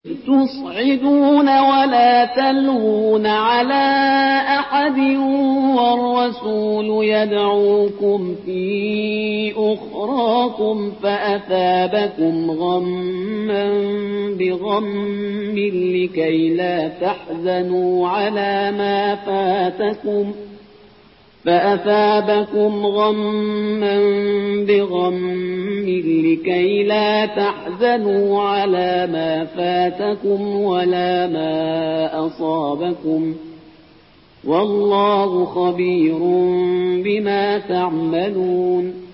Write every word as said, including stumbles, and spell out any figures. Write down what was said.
تصعدون ولا تلوون على أحد والرسول يدعوكم في أخراكم فأثابكم غما بغم لكي لا تحزنوا على ما فاتكم فأثابكم غما بغم لكي لا تحزنوا على ما فاتكم ولا ما أصابكم والله خبير بما تعملون